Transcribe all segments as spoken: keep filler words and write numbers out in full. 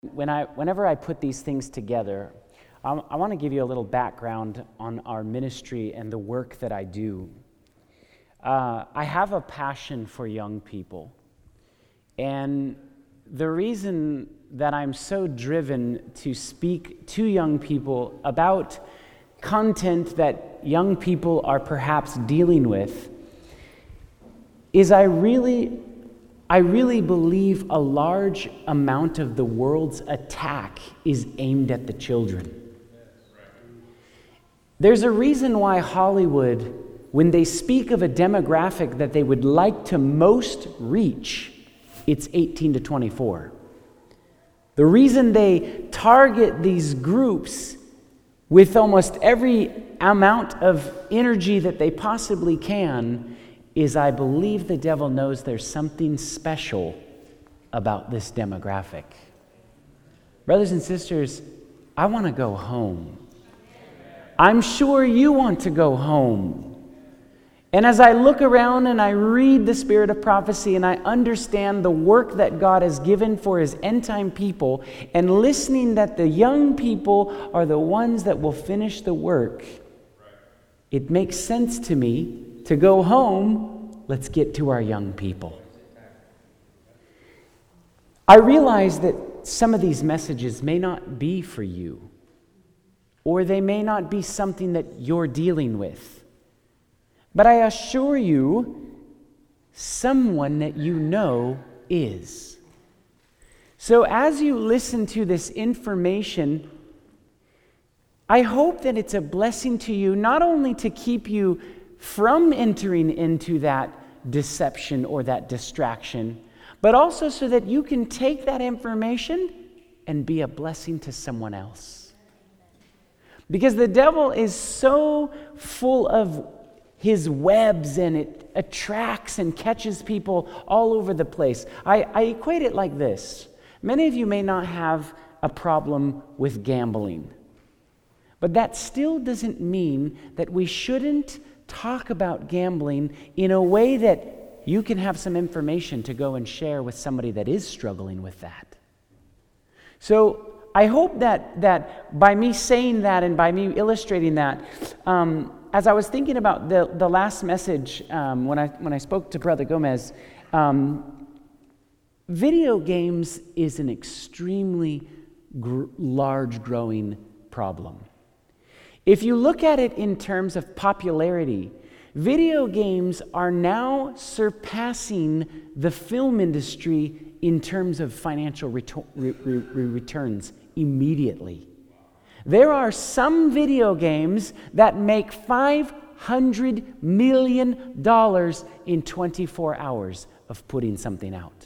When I, whenever I put these things together, I, I want to give you a little background on our ministry and the work that I do. Uh, I have a passion for young people, and the reason that I'm so driven to speak to young people about content that young people are perhaps dealing with is I really I really believe a large amount of the world's attack is aimed at the children. There's a reason why Hollywood, when they speak of a demographic that they would like to most reach, it's eighteen to twenty-four. The reason they target these groups with almost every amount of energy that they possibly can is I believe the devil knows there's something special about this demographic. Brothers and sisters, I want to go home. I'm sure you want to go home. And as I look around and I read the spirit of prophecy and I understand the work that God has given for his end-time people, and listening that the young people are the ones that will finish the work, it makes sense to me to go home. Let's get to our young people. I realize that some of these messages may not be for you, or they may not be something that you're dealing with. But I assure you, someone that you know is. So as you listen to this information, I hope that it's a blessing to you, not only to keep you from entering into that deception or that distraction, but also so that you can take that information and be a blessing to someone else. Because the devil is so full of his webs, and it attracts and catches people all over the place. I, I equate it like this. Many of you may not have a problem with gambling, but that still doesn't mean that we shouldn't talk about gambling in a way that you can have some information to go and share with somebody that is struggling with that. So I hope that that by me saying that and by me illustrating that, um, as I was thinking about the, the last message um, when I when I spoke to Brother Gomez, um, video games is an extremely gr- large growing problem. If you look at it in terms of popularity, video games are now surpassing the film industry in terms of financial reto- re- re- returns immediately. There are some video games that make five hundred million dollars in twenty-four hours of putting something out.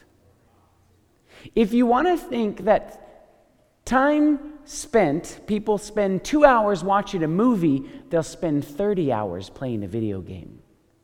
If you want to think that time spent, people spend two hours watching a movie, they'll spend thirty hours playing a video game.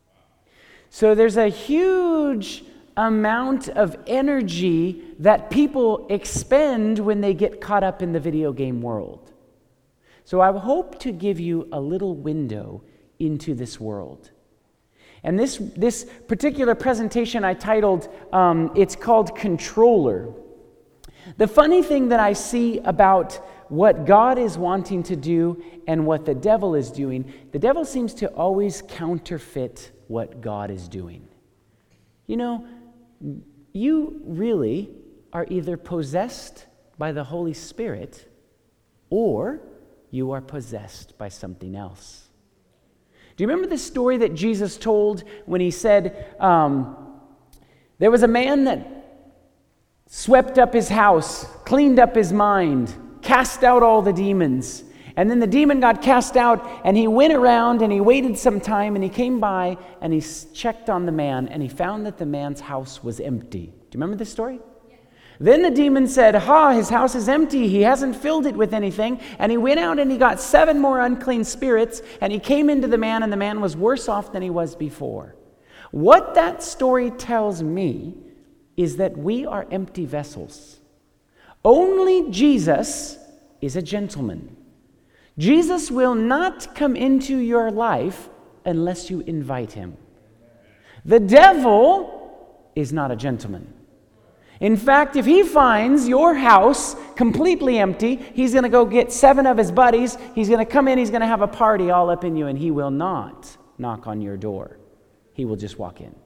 So there's a huge amount of energy that people expend when they get caught up in the video game world. So I hope to give you a little window into this world. And this, this particular presentation I titled, um, it's called Controller. The funny thing that I see about what God is wanting to do and what the devil is doing, the devil seems to always counterfeit what God is doing. You know, you really are either possessed by the Holy Spirit or you are possessed by something else. Do you remember the story that Jesus told when he said, um, there was a man that swept up his house, cleaned up his mind, cast out all the demons. And then the demon got cast out, and he went around and he waited some time, and he came by and he checked on the man, and he found that the man's house was empty. Do you remember this story? Yeah. Then the demon said, ha, his house is empty. He hasn't filled it with anything. And he went out and he got seven more unclean spirits, and he came into the man, and the man was worse off than he was before. What that story tells me is that we are empty vessels. Only Jesus is a gentleman. Jesus will not come into your life unless you invite him. The devil is not a gentleman. In fact, if he finds your house completely empty, he's going to go get seven of his buddies. He's going to come in, he's going to have a party all up in you, and he will not knock on your door. He will just walk in.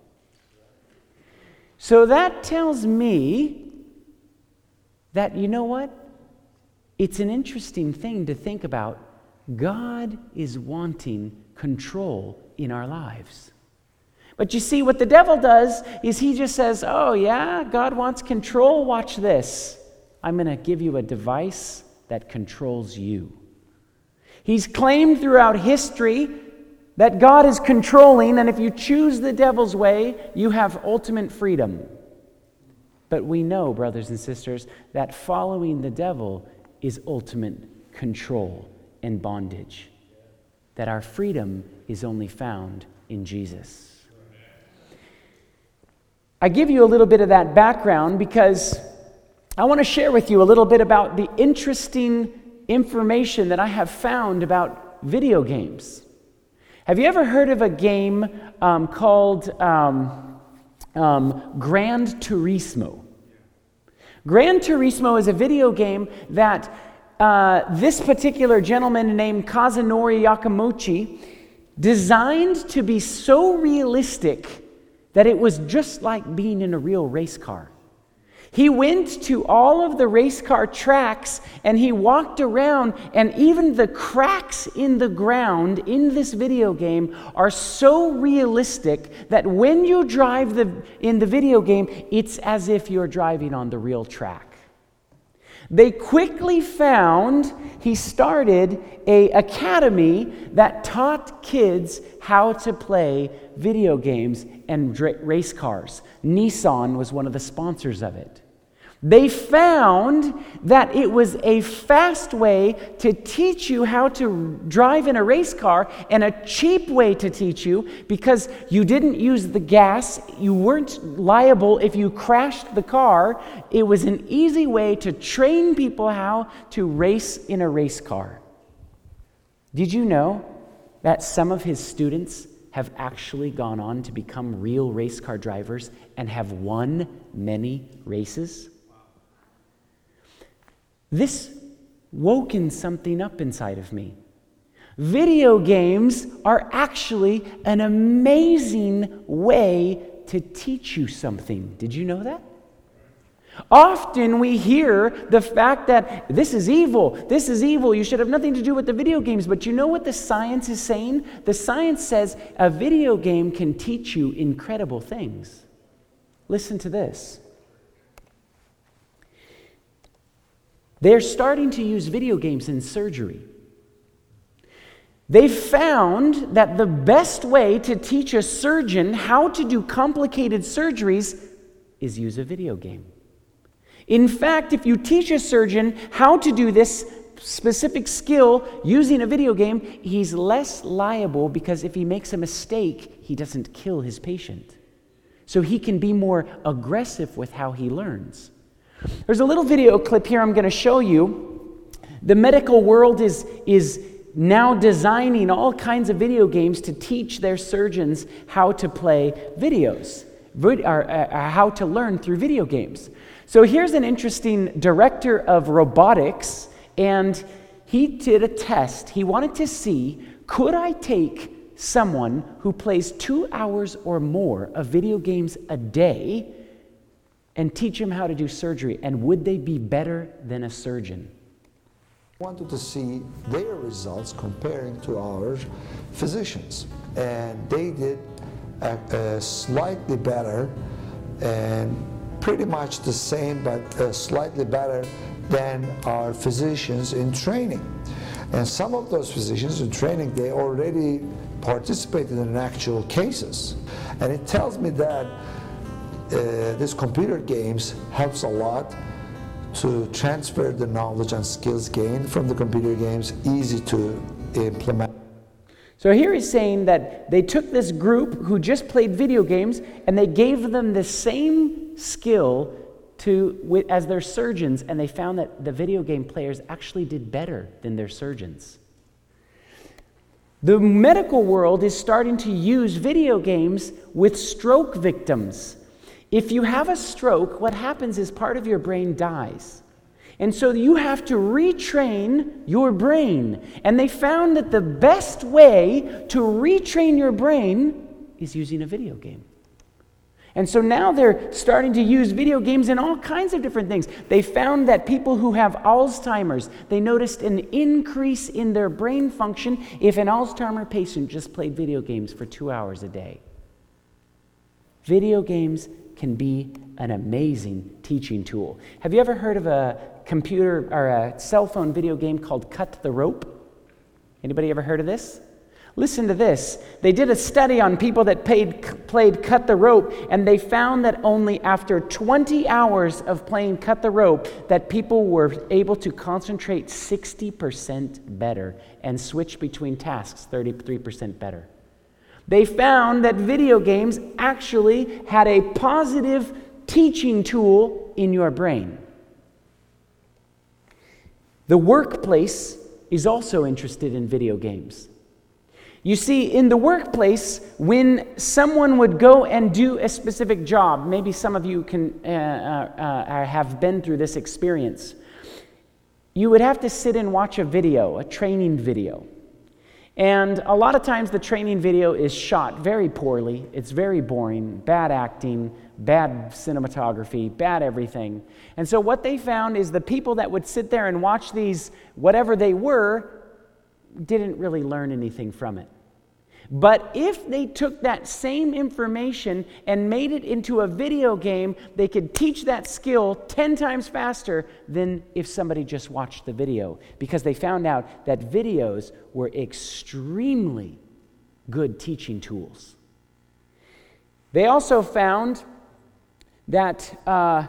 So that tells me that, you know what? It's an interesting thing to think about. God is wanting control in our lives. But you see, what the devil does is he just says, oh yeah, God wants control, watch this. I'm going to give you a device that controls you. He's claimed throughout history that God is controlling, and if you choose the devil's way, you have ultimate freedom. But we know, brothers and sisters, that following the devil is ultimate control and bondage. That our freedom is only found in Jesus. I give you a little bit of that background because I want to share with you a little bit about the interesting information that I have found about video games. Have you ever heard of a game um, called um, um, Gran Turismo? Gran Turismo is a video game that uh, this particular gentleman named Kazunori Yamaguchi designed to be so realistic that it was just like being in a real race car. He went to all of the race car tracks and he walked around, and even the cracks in the ground in this video game are so realistic that when you drive the, in the video game, it's as if you're driving on the real track. They quickly found, he started an academy that taught kids how to play video games and race cars. Nissan was one of the sponsors of it. They found that it was a fast way to teach you how to drive in a race car and a cheap way to teach you because you didn't use the gas. You weren't liable if you crashed the car. It was an easy way to train people how to race in a race car. Did you know that some of his students have actually gone on to become real race car drivers and have won many races? This woken something up inside of me. Video games are actually an amazing way to teach you something. Did you know that? Often we hear the fact that this is evil, this is evil, you should have nothing to do with the video games. But you know what the science is saying? The science says a video game can teach you incredible things. Listen to this. They're starting to use video games in surgery. They found that the best way to teach a surgeon how to do complicated surgeries is use a video game. In fact, if you teach a surgeon how to do this specific skill using a video game, he's less liable because if he makes a mistake, he doesn't kill his patient. So he can be more aggressive with how he learns. There's a little video clip here I'm going to show you. The medical world is, is now designing all kinds of video games to teach their surgeons how to play videos, vid- or, uh, how to learn through video games. So here's an interesting director of robotics, and he did a test. He wanted to see, could I take someone who plays two hours or more of video games a day and teach them how to do surgery, and would they be better than a surgeon? Wanted to see their results comparing to our physicians, and they did a, a slightly better and pretty much the same, but uh, slightly better than our physicians in training. And some of those physicians in training, they already participated in actual cases. And it tells me that uh, this computer games helps a lot to transfer the knowledge and skills gained from the computer games, easy to implement. So here he's saying that they took this group who just played video games and they gave them the same skill to as their surgeons, and they found that the video game players actually did better than their surgeons. The medical world is starting to use video games with stroke victims. If you have a stroke, what happens is part of your brain dies. And so you have to retrain your brain. And they found that the best way to retrain your brain is using a video game. And so now they're starting to use video games in all kinds of different things. They found that people who have Alzheimer's, they noticed an increase in their brain function if an Alzheimer's patient just played video games for two hours a day. Video games can be an amazing teaching tool. Have you ever heard of a computer or a cell phone video game called Cut the Rope? Anybody ever heard of this? Listen to this. They did a study on people that paid, played Cut the Rope, and they found that only after twenty hours of playing Cut the Rope that people were able to concentrate sixty percent better and switch between tasks thirty-three percent better. They found that video games actually had a positive teaching tool in your brain. The workplace is also interested in video games. You see, in the workplace, when someone would go and do a specific job, maybe some of you can uh, uh, uh, have been through this experience, you would have to sit and watch a video, a training video. And a lot of times the training video is shot very poorly. It's very boring, bad acting, bad cinematography, bad everything. And so what they found is the people that would sit there and watch these, whatever they were, didn't really learn anything from it. But if they took that same information and made it into a video game, they could teach that skill ten times faster than if somebody just watched the video, because they found out that videos were extremely good teaching tools. They also found that uh,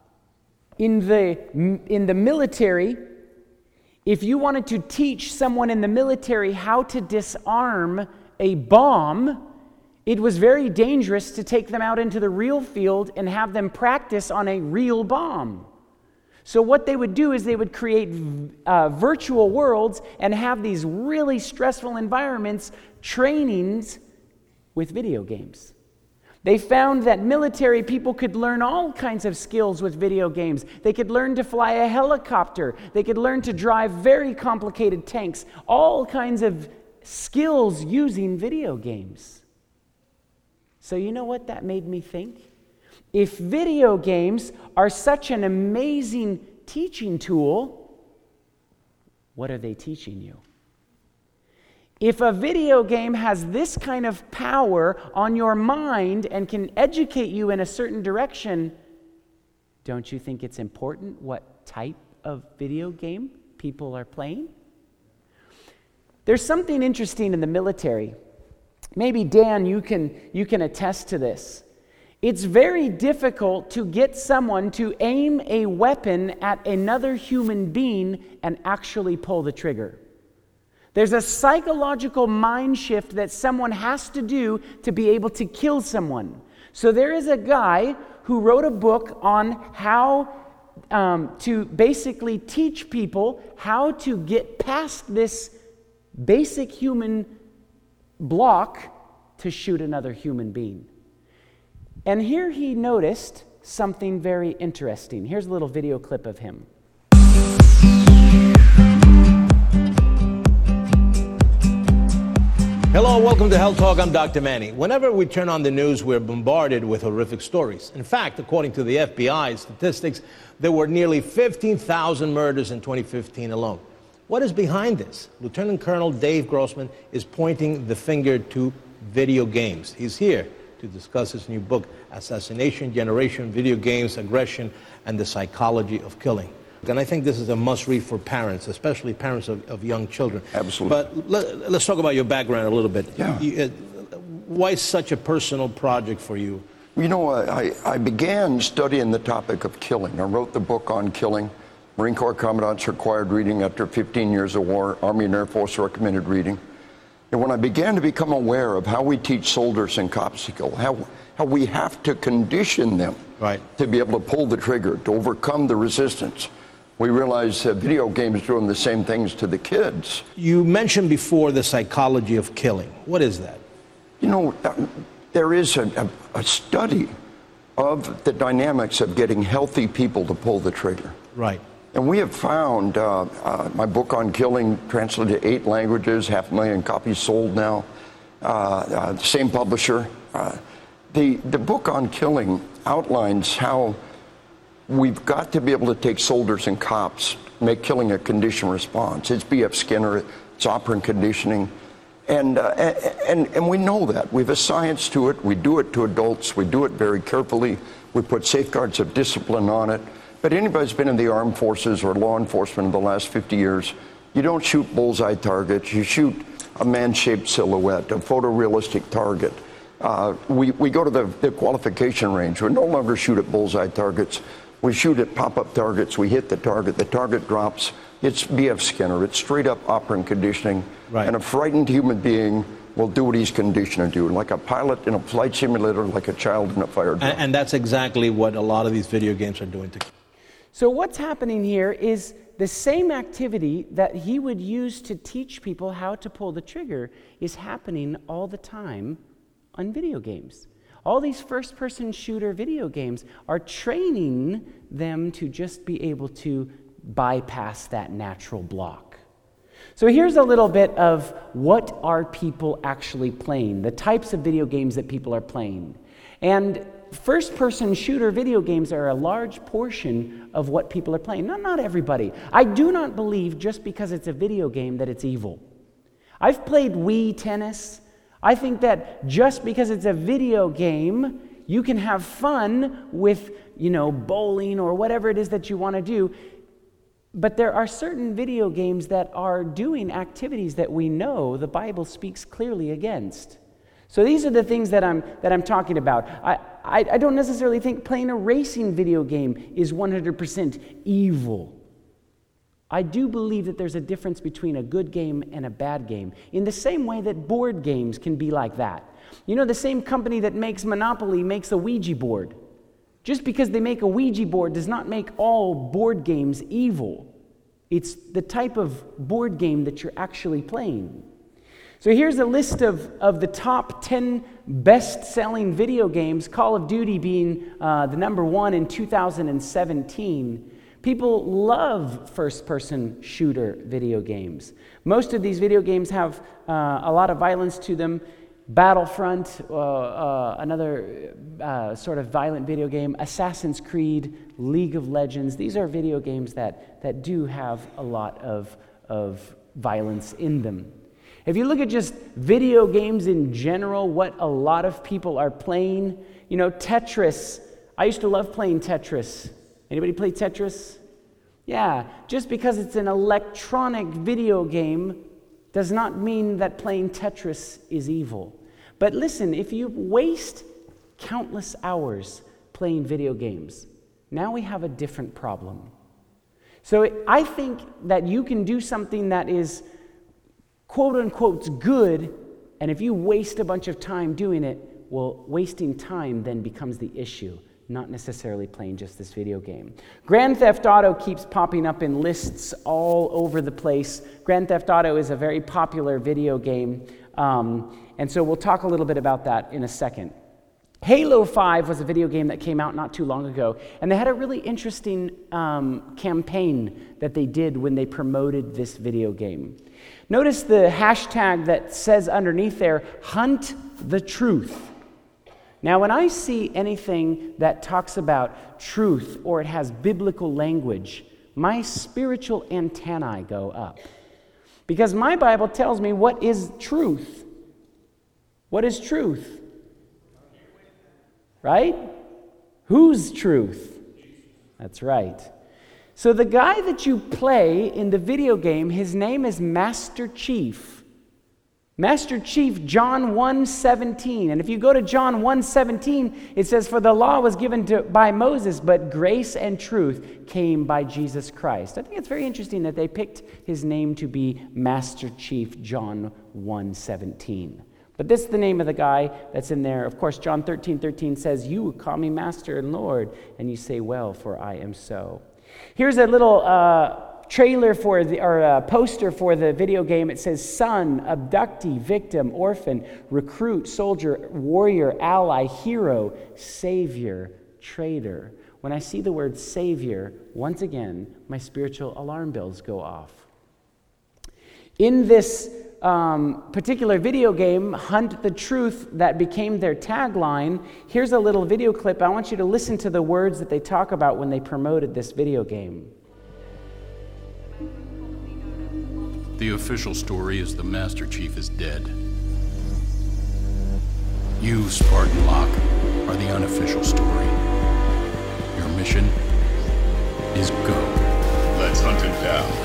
in the in the military, if you wanted to teach someone in the military how to disarm a bomb, it was very dangerous to take them out into the real field and have them practice on a real bomb. So what they would do is they would create uh, virtual worlds and have these really stressful environments, trainings with video games. They found that military people could learn all kinds of skills with video games. They could learn to fly a helicopter. They could learn to drive very complicated tanks, all kinds of skills using video games. So you know what that made me think? If video games are such an amazing teaching tool, what are they teaching you? If a video game has this kind of power on your mind and can educate you in a certain direction, don't you think it's important what type of video game people are playing? There's something interesting in the military. Maybe, Dan, you can, you can attest to this. It's very difficult to get someone to aim a weapon at another human being and actually pull the trigger. There's a psychological mind shift that someone has to do to be able to kill someone. So there is a guy who wrote a book on how um, to basically teach people how to get past this basic human block to shoot another human being. And here he noticed something very interesting. Here's a little video clip of him. Hello, welcome to Health Talk. I'm Doctor Manny. Whenever we turn on the news, we're bombarded with horrific stories. In fact, according to the F B I statistics, there were nearly fifteen thousand murders in twenty fifteen alone. What is behind this? Lieutenant Colonel Dave Grossman is pointing the finger to video games. He's here to discuss his new book, Assassination Generation, Video Games, Aggression, and the Psychology of Killing. And I think this is a must-read for parents, especially parents of, of young children. Absolutely. But let, let's talk about your background a little bit. Yeah. You, uh, why such a personal project for you? You know, I, I began studying the topic of killing. I wrote the book on killing. Marine Corps Commandant's required reading after fifteen years of war, Army and Air Force recommended reading. And when I began to become aware of how we teach soldiers and cops to kill, how, how we have to condition them right. to be able to pull the trigger, to overcome the resistance, we realized that video games doing the same things to the kids. You mentioned before the psychology of killing. What is that? You know, there is a, a, a study of the dynamics of getting healthy people to pull the trigger. Right. And we have found, uh, uh, my book on killing, translated to eight languages, half a million copies sold now, uh, uh, same publisher. Uh, the, the book on killing outlines how we've got to be able to take soldiers and cops, make killing a conditioned response. It's B F Skinner, it's operant conditioning. And, uh, and, and we know that. We have a science to it. We do it to adults. We do it very carefully. We put safeguards of discipline on it. But anybody who's been in the armed forces or law enforcement in the last fifty years, you don't shoot bullseye targets. You shoot a man-shaped silhouette, a photorealistic target. Uh, we, we go to the, the qualification range. We no longer shoot at bullseye targets. We shoot at pop-up targets. We hit the target. The target drops. It's B F Skinner. It's straight-up operant conditioning. Right. And a frightened human being will do what he's conditioned to do, like a pilot in a flight simulator, like a child in a fire drill. And, and that's exactly what a lot of these video games are doing to. So what's happening here is the same activity that he would use to teach people how to pull the trigger is happening all the time on video games. All these first-person shooter video games are training them to just be able to bypass that natural block. So here's a little bit of what are people actually playing, the types of video games that people are playing. And first-person shooter video games are a large portion of what people are playing. Not, not everybody. I do not believe just because it's a video game that it's evil. I've played Wii tennis. I think that just because it's a video game, you can have fun with, you know, bowling or whatever it is that you want to do. But there are certain video games that are doing activities that we know the Bible speaks clearly against. So these are the things that I'm that I'm talking about. I, I, I don't necessarily think playing a racing video game is one hundred percent evil. I do believe that there's a difference between a good game and a bad game, in the same way that board games can be like that. You know, the same company that makes Monopoly makes a Ouija board. Just because they make a Ouija board does not make all board games evil. It's the type of board game that you're actually playing. So here's a list of, of the top ten best-selling video games, Call of Duty being uh, the number one in two thousand seventeen. People love first-person shooter video games. Most of these video games have uh, a lot of violence to them. Battlefront, uh, uh, another uh, sort of violent video game, Assassin's Creed, League of Legends. These are video games that, that do have a lot of, of violence in them. If you look at just video games in general, what a lot of people are playing, you know, Tetris. I used to love playing Tetris. Anybody play Tetris? Yeah, just because it's an electronic video game does not mean that playing Tetris is evil. But listen, if you waste countless hours playing video games, now we have a different problem. So I think that you can do something that is quote-unquote good, and if you waste a bunch of time doing it, well, wasting time then becomes the issue, not necessarily playing just this video game. Grand Theft Auto keeps popping up in lists all over the place. Grand Theft Auto is a very popular video game, um, and so we'll talk a little bit about that in a second. Halo five was a video game that came out not too long ago, and they had a really interesting um, campaign that they did when they promoted this video game. Notice the hashtag that says underneath there, Hunt the Truth. Now, when I see anything that talks about truth or it has biblical language, my spiritual antennae go up. Because my Bible tells me what is truth. What is truth? Right? Whose truth? That's right. So the guy that you play in the video game, his name is Master Chief. Master Chief, John one seventeen. And if you go to John one seventeen, it says, "For the law was given to, by Moses, but grace and truth came by Jesus Christ." I think it's very interesting that they picked his name to be Master Chief, John one seventeen. But this is the name of the guy that's in there. Of course, John thirteen thirteen says, "You call me Master and Lord, and you say, well, for I am so." Here's a little uh, trailer for the, or a poster for the video game. It says, "Son, abductee, victim, orphan, recruit, soldier, warrior, ally, hero, savior, traitor. When I see the word Savior, once again, my spiritual alarm bells go off. In this um, particular video game, Hunt the Truth, that became their tagline, here's a little video clip. I want you to listen to the words that they talk about when they promoted this video game. The official story is the Master Chief is dead. You, Spartan Locke, are the unofficial story. Your mission is go. Let's hunt him down.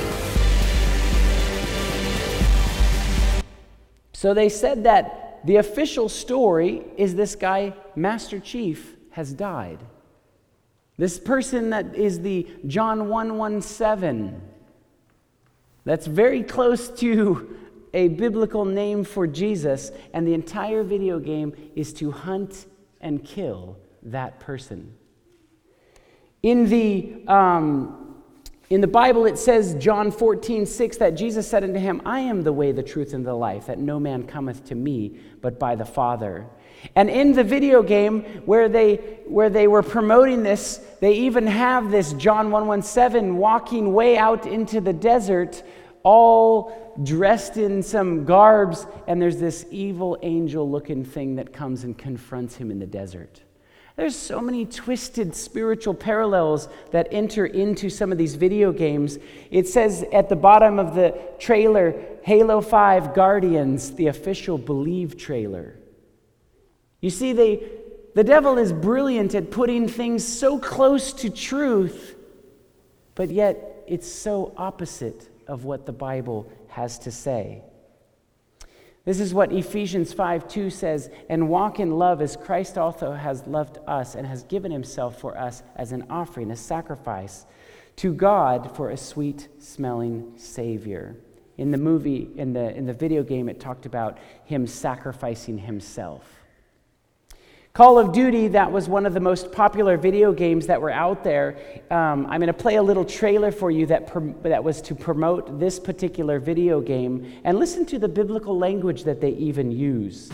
So they said that the official story is this guy, Master Chief, has died. This person that is the John one seventeen, that's very close to a biblical name for Jesus, and the entire video game is to hunt and kill that person. In the um, in the Bible, it says, John fourteen six, that Jesus said unto him, I am the way, the truth, and the life, that no man cometh to me but by the Father. And in the video game where they where they were promoting this, they even have this John one seventeen walking way out into the desert, all dressed in some garbs, and there's this evil angel-looking thing that comes and confronts him in the desert. There's so many twisted spiritual parallels that enter into some of these video games. It says at the bottom of the trailer, Halo five Guardians, the official Believe trailer. You see, they, the devil is brilliant at putting things so close to truth, but yet it's so opposite of what the Bible has to say. This is what Ephesians five two says, and walk in love as Christ also has loved us and has given himself for us as an offering, a sacrifice to God for a sweet-smelling Savior. In the movie, in the, in the video game, it talked about him sacrificing himself. Call of Duty, that was one of the most popular video games that were out there. Um, I'm going to play a little trailer for you that prom- that was to promote this particular video game, and listen to the biblical language that they even use.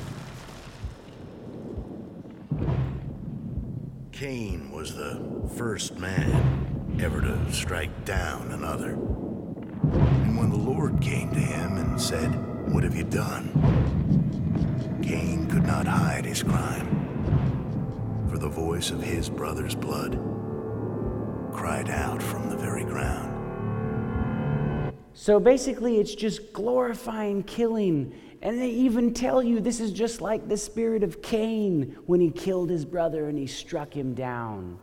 Cain was the first man ever to strike down another. And when the Lord came to him and said, "What have you done?" Cain could not hide his crime, for the voice of his brother's blood cried out from the very ground. So basically, it's just glorifying killing. And they even tell you this is just like the spirit of Cain when he killed his brother and he struck him down.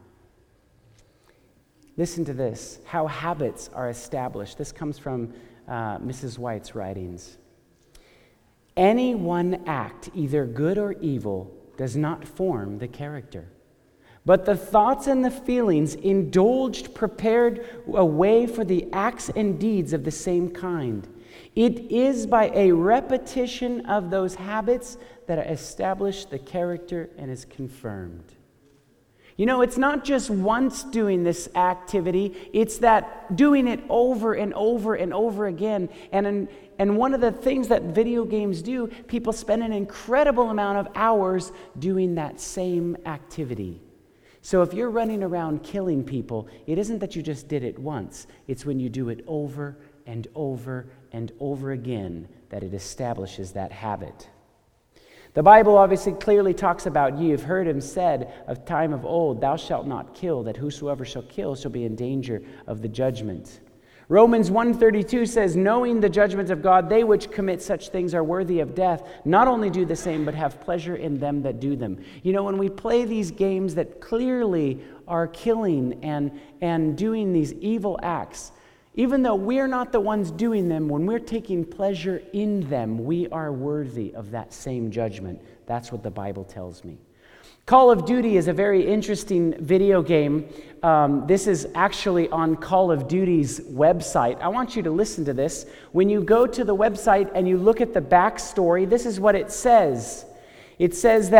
Listen to this, how habits are established. This comes from uh, Missus White's writings. Any one act, either good or evil, does not form the character. But the thoughts and the feelings indulged prepared a way for the acts and deeds of the same kind. It is by a repetition of those habits that establish the character and is confirmed. You know, it's not just once doing this activity, it's that doing it over and over and over again. And in, and one of the things that video games do, people spend an incredible amount of hours doing that same activity. So if you're running around killing people, it isn't that you just did it once. It's when you do it over and over and over again that it establishes that habit. The Bible obviously clearly talks about, ye have heard him said of time of old, thou shalt not kill, that whosoever shall kill shall be in danger of the judgment. Romans one thirty-two says, knowing the judgment of God, they which commit such things are worthy of death, not only do the same, but have pleasure in them that do them. You know, when we play these games that clearly are killing and, and doing these evil acts, even though we're not the ones doing them, when we're taking pleasure in them, we are worthy of that same judgment. That's what the Bible tells me. Call of Duty is a very interesting video game. Um, this is actually on Call of Duty's website. I want you to listen to this. When you go to the website and you look at the backstory, this is what it says. It says that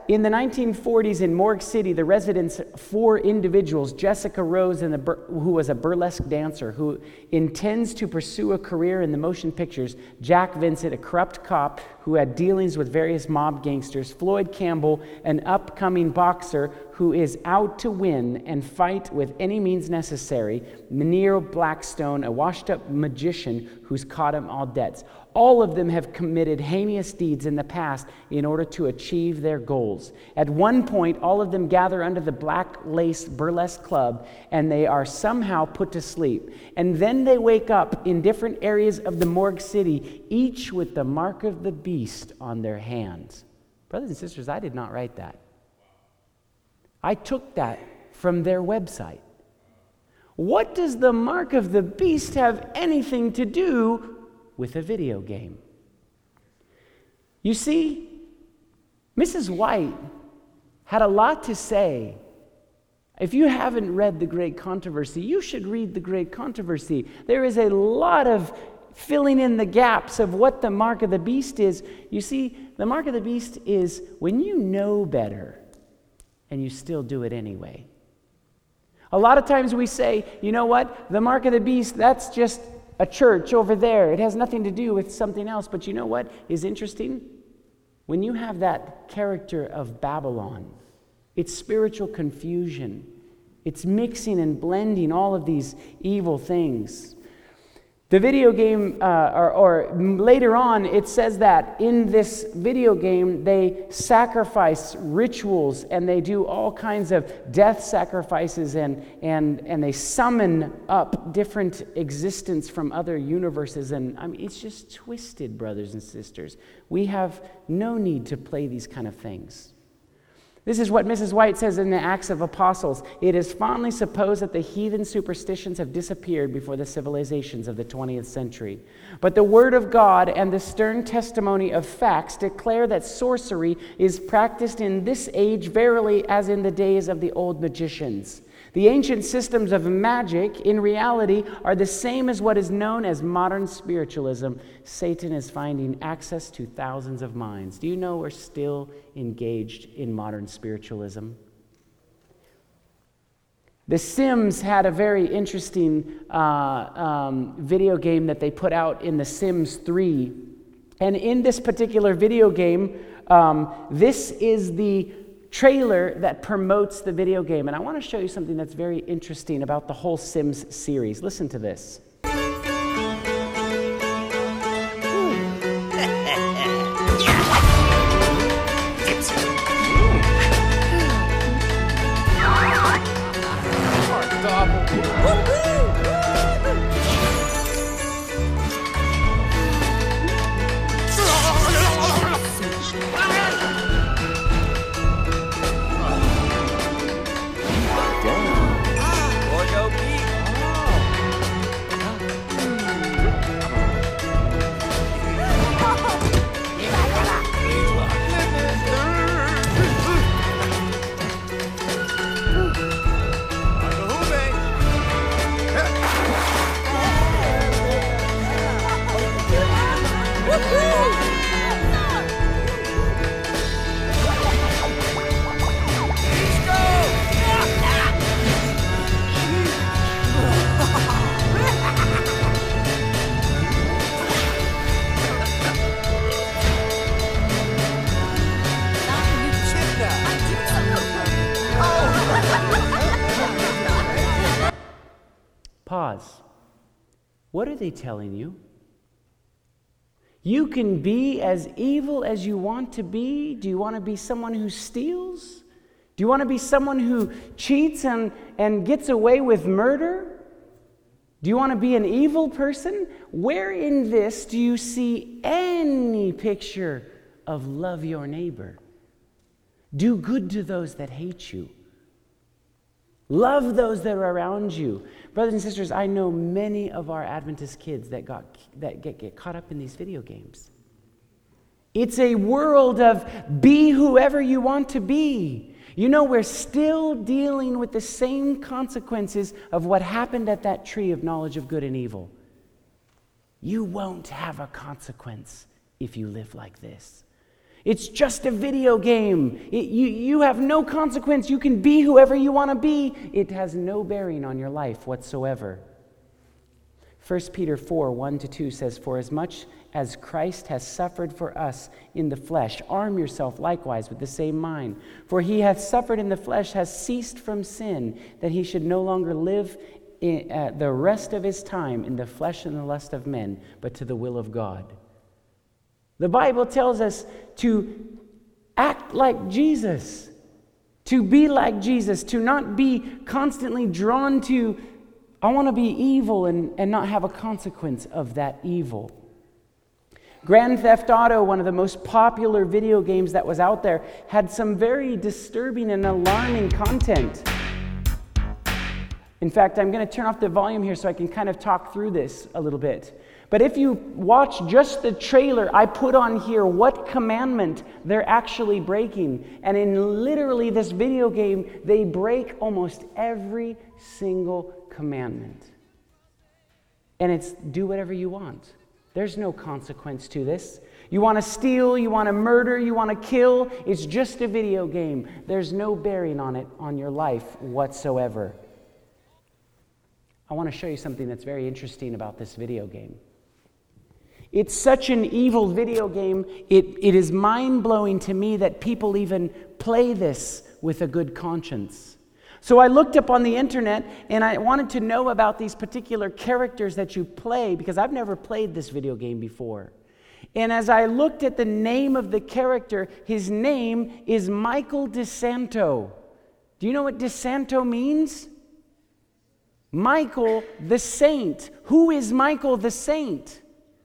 in the nineteen forties in Morgue City, the residents, four individuals, Jessica Rose, and the bur- who was a burlesque dancer who intends to pursue a career in the motion pictures, Jack Vincent, a corrupt cop who had dealings with various mob gangsters, Floyd Campbell, an upcoming boxer who is out to win and fight with any means necessary, Munir Blackstone, a washed-up magician who's caught him all debts. All of them have committed heinous deeds in the past in order to achieve their goals. At one point, all of them gather under the Black Lace Burlesque Club, and they are somehow put to sleep. And then they wake up in different areas of the Morgue City, each with the mark of the beast on their hands. Brothers and sisters, I did not write that. I took that from their website. What does the mark of the beast have anything to do with a video game? You see, Missus White had a lot to say. If you haven't read The Great Controversy, you should read The Great Controversy. There is a lot of filling in the gaps of what the mark of the beast is. You see, the mark of the beast is when you know better and you still do it anyway. A lot of times we say, you know what, the mark of the beast, that's just a church over there. It has nothing to do with something else. But you know what is interesting? When you have that character of Babylon, it's spiritual confusion. It's mixing and blending all of these evil things. The video game, uh, or, or later on, it says that in this video game, they sacrifice rituals and they do all kinds of death sacrifices and, and, and they summon up different existence from other universes. And I mean, it's just twisted, brothers and sisters. We have no need to play these kind of things. This is what Missus White says in the Acts of Apostles. It is fondly supposed that the heathen superstitions have disappeared before the civilizations of the twentieth century. But the Word of God and the stern testimony of facts declare that sorcery is practiced in this age verily as in the days of the old magicians. The ancient systems of magic, in reality, are the same as what is known as modern spiritualism. Satan is finding access to thousands of minds. Do you know we're still engaged in modern spiritualism? The Sims had a very interesting uh, um, video game that they put out in The Sims three. And in this particular video game, um, this is the trailer that promotes the video game. And I want to show you something that's very interesting about the whole Sims series. Listen to this. Pause. What are they telling you? You can be as evil as you want to be. Do you want to be someone who steals? Do you want to be someone who cheats and, and gets away with murder? Do you want to be an evil person? Where in this do you see any picture of love your neighbor? Do good to those that hate you. Love those that are around you. Brothers and sisters, I know many of our Adventist kids that got that get, get caught up in these video games. It's a world of be whoever you want to be. You know, we're still dealing with the same consequences of what happened at that tree of knowledge of good and evil. You won't have a consequence if you live like this. It's just a video game. It, you, you have no consequence. You can be whoever you want to be. It has no bearing on your life whatsoever. First Peter four, one to two says, "For as much as Christ has suffered for us in the flesh, arm yourself likewise with the same mind. For he hath suffered in the flesh, has ceased from sin, that he should no longer live in, uh, the rest of his time in the flesh and the lust of men, but to the will of God." The Bible tells us to act like Jesus, to be like Jesus, to not be constantly drawn to, I want to be evil and, and not have a consequence of that evil. Grand Theft Auto, one of the most popular video games that was out there, had some very disturbing and alarming content. In fact, I'm going to turn off the volume here so I can kind of talk through this a little bit. But if you watch just the trailer, I put on here what commandment they're actually breaking. And in literally this video game, they break almost every single commandment. And it's do whatever you want. There's no consequence to this. You want to steal, you want to murder, you want to kill. It's just a video game. There's no bearing on it, on your life whatsoever. I want to show you something that's very interesting about this video game. It's such an evil video game, it, it is mind-blowing to me that people even play this with a good conscience. So I looked up on the internet and I wanted to know about these particular characters that you play because I've never played this video game before. And as I looked at the name of the character, his name is Michael DeSanto. Do you know what DeSanto means? Michael the Saint. Who is Michael the Saint?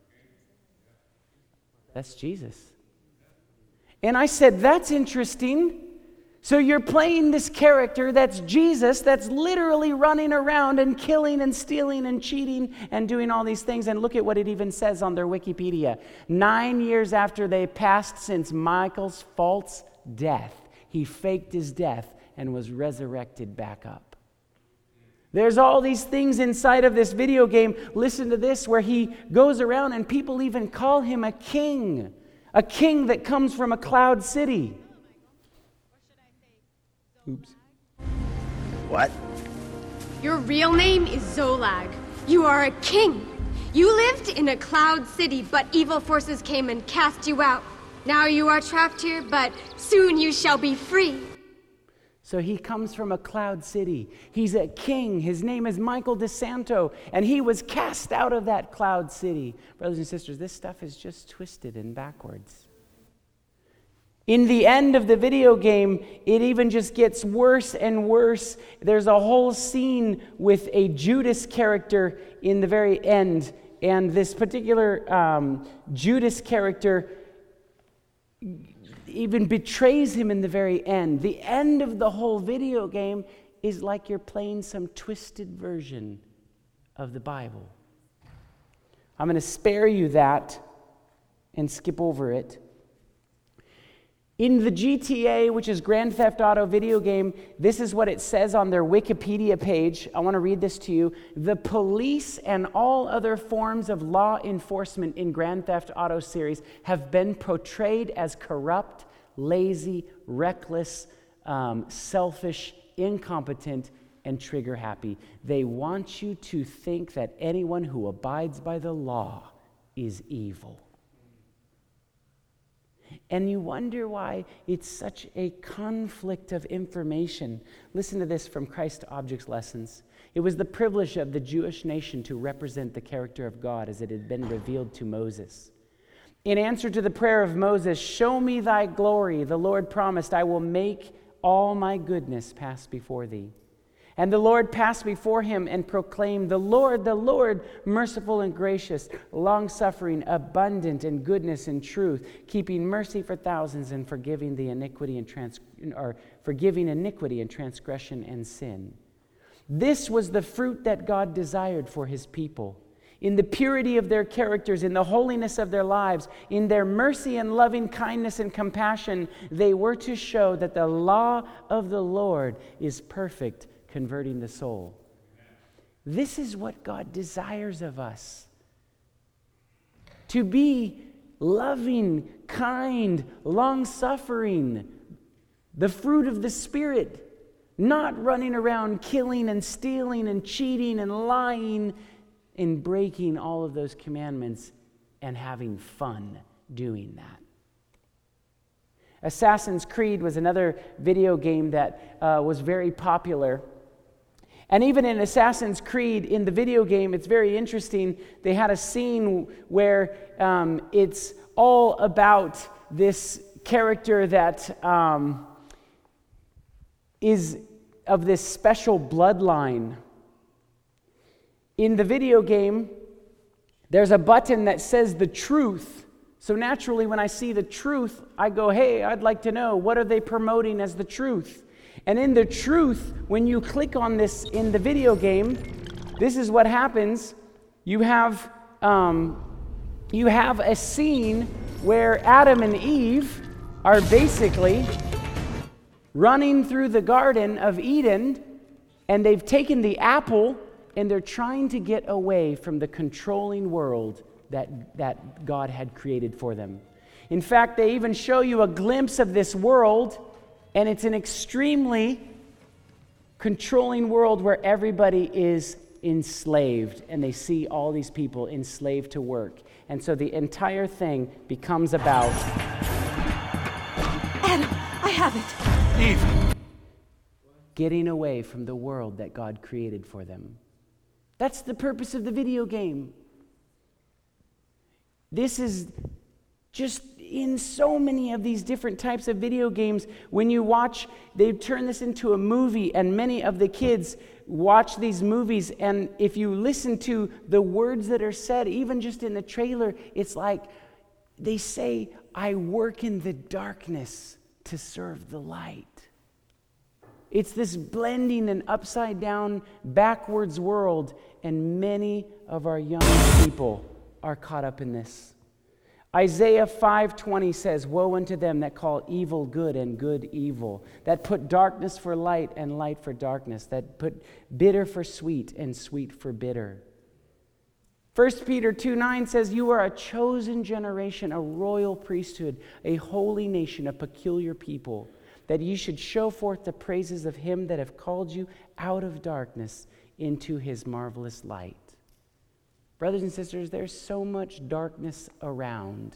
That's Jesus. And I said, that's interesting. So you're playing this character that's Jesus, that's literally running around and killing and stealing and cheating and doing all these things. And look at what it even says on their Wikipedia. Nine years after they passed since Michael's false death, he faked his death and was resurrected back up. There's all these things inside of this video game. Listen to this, where he goes around and people even call him a king. A king that comes from a cloud city. Oops. What? Your real name is Zolag. You are a king. You lived in a cloud city, but evil forces came and cast you out. Now you are trapped here, but soon you shall be free. So he comes from a cloud city. He's a king. His name is Michael DeSanto, and he was cast out of that cloud city. Brothers and sisters, this stuff is just twisted and backwards. In the end of the video game, it even just gets worse and worse. There's a whole scene with a Judas character in the very end, and this particular um, Judas character even betrays him in the very end. The end of the whole video game is like you're playing some twisted version of the Bible. I'm going to spare you that and skip over it. In the G T A, which is Grand Theft Auto video game, this is what it says on their Wikipedia page. I want to read this to you. The police and all other forms of law enforcement in Grand Theft Auto series have been portrayed as corrupt, lazy, reckless, um, selfish, incompetent, and trigger happy. They want you to think that anyone who abides by the law is evil. And you wonder why it's such a conflict of information. Listen to this from Christ Objects Lessons. It was the privilege of the Jewish nation to represent the character of God as it had been revealed to Moses. In answer to the prayer of Moses, "Show me thy glory," the Lord promised, "I will make all my goodness pass before thee." And the Lord passed before him and proclaimed, "The Lord, the Lord, merciful and gracious, long-suffering, abundant in goodness and truth, keeping mercy for thousands and forgiving the iniquity and trans- or forgiving iniquity and transgression and sin." This was the fruit that God desired for his people. In the purity of their characters, in the holiness of their lives, in their mercy and loving kindness and compassion, they were to show that the law of the Lord is perfect, converting the soul. This is what God desires of us. To be loving, kind, long-suffering, the fruit of the Spirit, not running around killing and stealing and cheating and lying and breaking all of those commandments and having fun doing that. Assassin's Creed was another video game that uh, was very popular. And even in Assassin's Creed, in the video game, it's very interesting. They had a scene where um, it's all about this character that um, is of this special bloodline. In the video game, there's a button that says the truth. So naturally, when I see the truth, I go, hey, I'd like to know, what are they promoting as the truth? And in the truth, when you click on this in the video game, this is what happens. You have, um, you have a scene where Adam and Eve are basically running through the Garden of Eden, and they've taken the apple, and they're trying to get away from the controlling world that, that God had created for them. In fact, they even show you a glimpse of this world, and it's an extremely controlling world where everybody is enslaved, and they see all these people enslaved to work. And so the entire thing becomes about... Adam, I have it. Eve. Getting away from the world that God created for them. That's the purpose of the video game. This is just in so many of these different types of video games. When you watch, they've turned this into a movie, and many of the kids watch these movies, and if you listen to the words that are said, even just in the trailer, it's like they say, I work in the darkness to serve the light. It's this blending and upside down, backwards world, and many of our young people are caught up in this. Isaiah five twenty says, woe unto them that call evil good and good evil, that put darkness for light and light for darkness, that put bitter for sweet and sweet for bitter. First Peter two nine says, you are a chosen generation, a royal priesthood, a holy nation, a peculiar people, that ye should show forth the praises of him that have called you out of darkness into his marvelous light. Brothers and sisters, there's so much darkness around.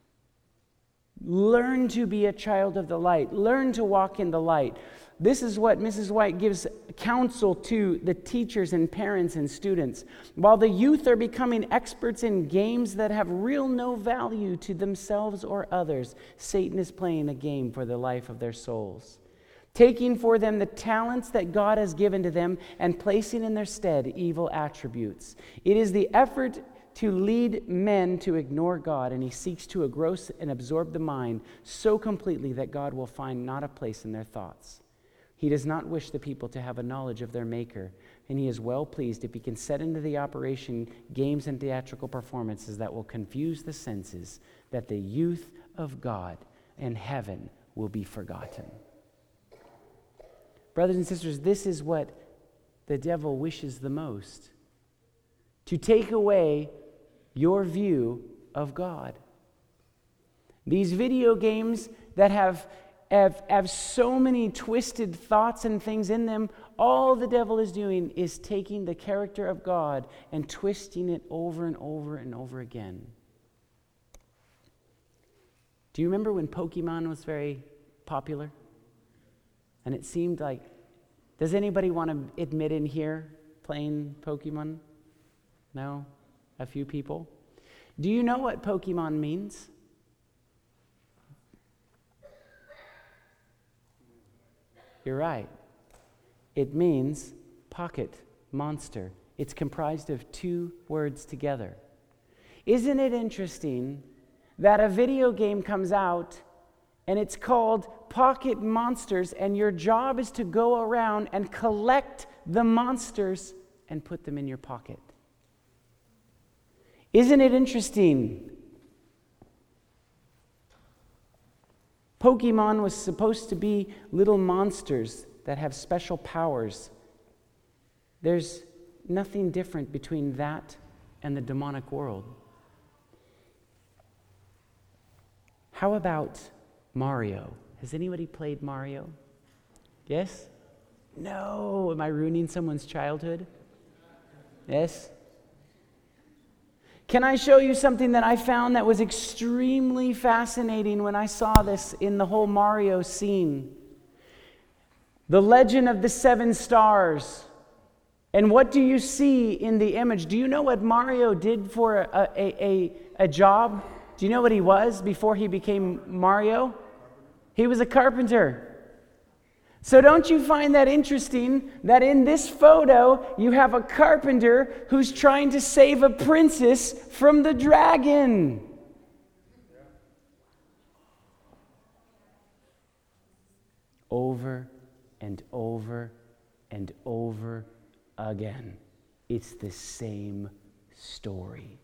Learn to be a child of the light. Learn to walk in the light. This is what Missus White gives counsel to the teachers and parents and students. While the youth are becoming experts in games that have real no value to themselves or others, Satan is playing a game for the life of their souls, taking for them the talents that God has given to them and placing in their stead evil attributes. It is the effort to lead men to ignore God, and he seeks to engross and absorb the mind so completely that God will find not a place in their thoughts. He does not wish the people to have a knowledge of their Maker, and he is well pleased if he can set into the operation games and theatrical performances that will confuse the senses, that the youth of God and heaven will be forgotten. Brothers and sisters, this is what the devil wishes the most: to take away your view of God. These video games that have, have, have so many twisted thoughts and things in them, all the devil is doing is taking the character of God and twisting it over and over and over again. Do you remember when Pokemon was very popular? And it seemed like, does anybody want to admit in here playing Pokemon? No? A few people? Do you know what Pokemon means? You're right. It means pocket monster. It's comprised of two words together. Isn't it interesting that a video game comes out and it's called Pocket Monsters, and your job is to go around and collect the monsters and put them in your pocket? Isn't it interesting? Pokemon was supposed to be little monsters that have special powers. There's nothing different between that and the demonic world. How about Mario? Has anybody played Mario? Yes? No. Am I ruining someone's childhood? Yes? Can I show you something that I found that was extremely fascinating when I saw this in the whole Mario scene? The legend of the seven stars. And what do you see in the image? Do you know what Mario did for a, a, a, a job? Do you know what he was before he became Mario? He was a carpenter. So don't you find that interesting that in this photo you have a carpenter who's trying to save a princess from the dragon? Over and over and over again, it's the same story.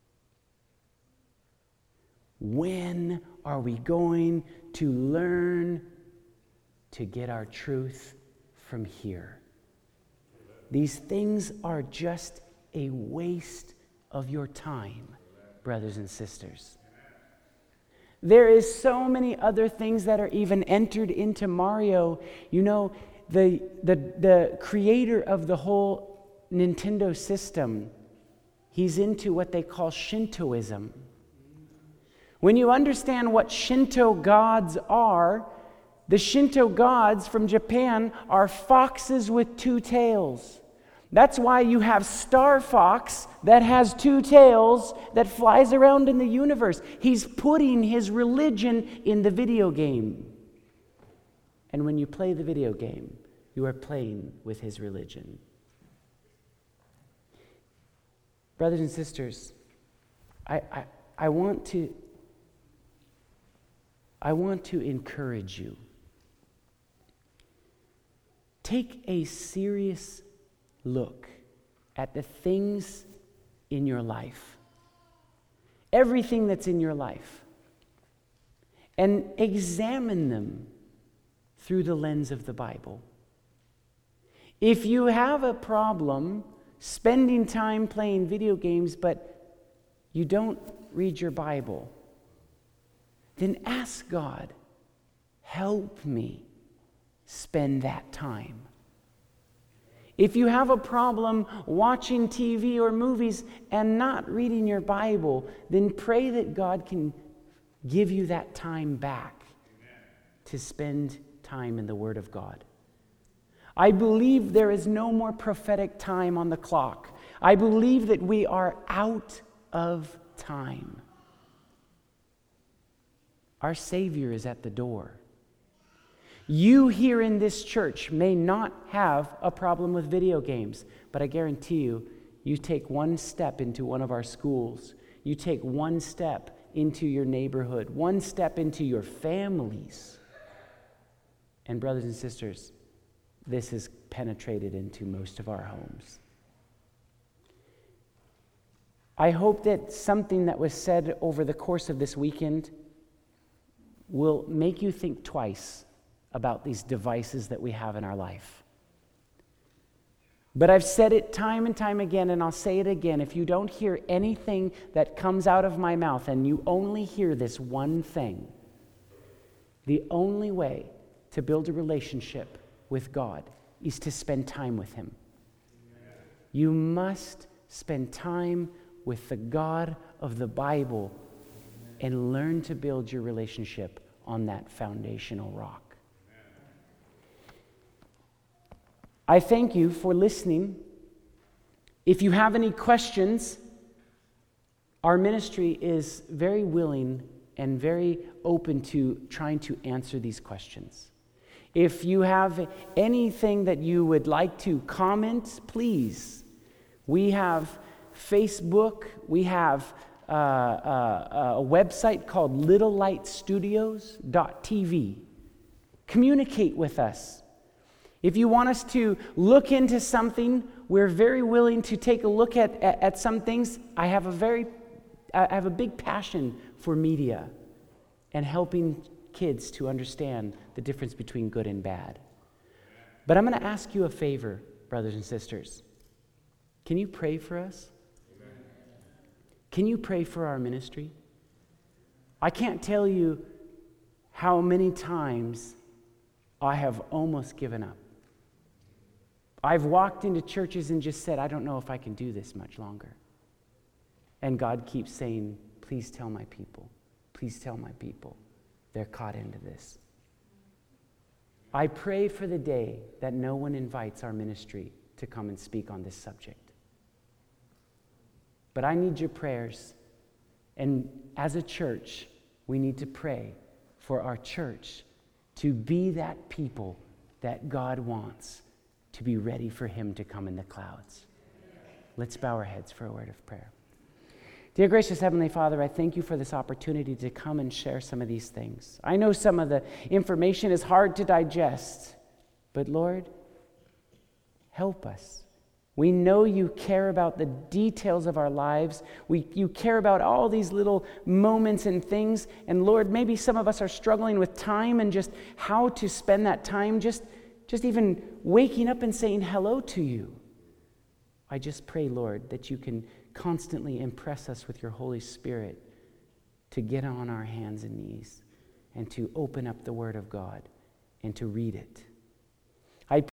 When are we going to learn to get our truth from here? These things are just a waste of your time, brothers and sisters. There is so many other things that are even entered into Mario. You know, the, the, the creator of the whole Nintendo system, he's into what they call Shintoism. When you understand what Shinto gods are, the Shinto gods from Japan are foxes with two tails. That's why you have Star Fox that has two tails that flies around in the universe. He's putting his religion in the video game. And when you play the video game, you are playing with his religion. Brothers and sisters, I, I, I want to I want to encourage you. Take a serious look at the things in your life, everything that's in your life, and examine them through the lens of the Bible. If you have a problem spending time playing video games, but you don't read your Bible, then ask God, help me spend that time. If you have a problem watching T V or movies and not reading your Bible, then pray that God can give you that time back to spend time in the Word of God. I believe there is no more prophetic time on the clock. I believe that we are out of time. Our Savior is at the door. You here in this church may not have a problem with video games, but I guarantee you, you take one step into one of our schools, you take one step into your neighborhood, one step into your families. And brothers and sisters, this has penetrated into most of our homes. I hope that something that was said over the course of this weekend will make you think twice about these devices that we have in our life. But I've said it time and time again, and I'll say it again. If you don't hear anything that comes out of my mouth and you only hear this one thing, the only way to build a relationship with God is to spend time with Him. You must spend time with the God of the Bible and learn to build your relationship on that foundational rock. I thank you for listening. If you have any questions, our ministry is very willing and very open to trying to answer these questions. If you have anything that you would like to comment, please. We have Facebook. We have uh, uh, a website called little light studios dot t v. Communicate with us. If you want us to look into something, we're very willing to take a look at, at, at some things. I have a very, I have a big passion for media and helping kids to understand the difference between good and bad. But I'm going to ask you a favor, brothers and sisters. Can you pray for us? Can you pray for our ministry? I can't tell you how many times I have almost given up. I've walked into churches and just said, I don't know if I can do this much longer. And God keeps saying, please tell my people. Please tell my people. They're caught into this. I pray for the day that no one invites our ministry to come and speak on this subject. But I need your prayers. And as a church, we need to pray for our church to be that people that God wants to be ready for him to come in the clouds. Let's bow our heads for a word of prayer. Dear gracious Heavenly Father, I thank you for this opportunity to come and share some of these things. I know some of the information is hard to digest, but Lord, help us. We know you care about the details of our lives. We, you care about all these little moments and things. And Lord, maybe some of us are struggling with time and just how to spend that time, just, just even waking up and saying hello to you. I just pray, Lord, that you can constantly impress us with your Holy Spirit to get on our hands and knees and to open up the Word of God and to read it.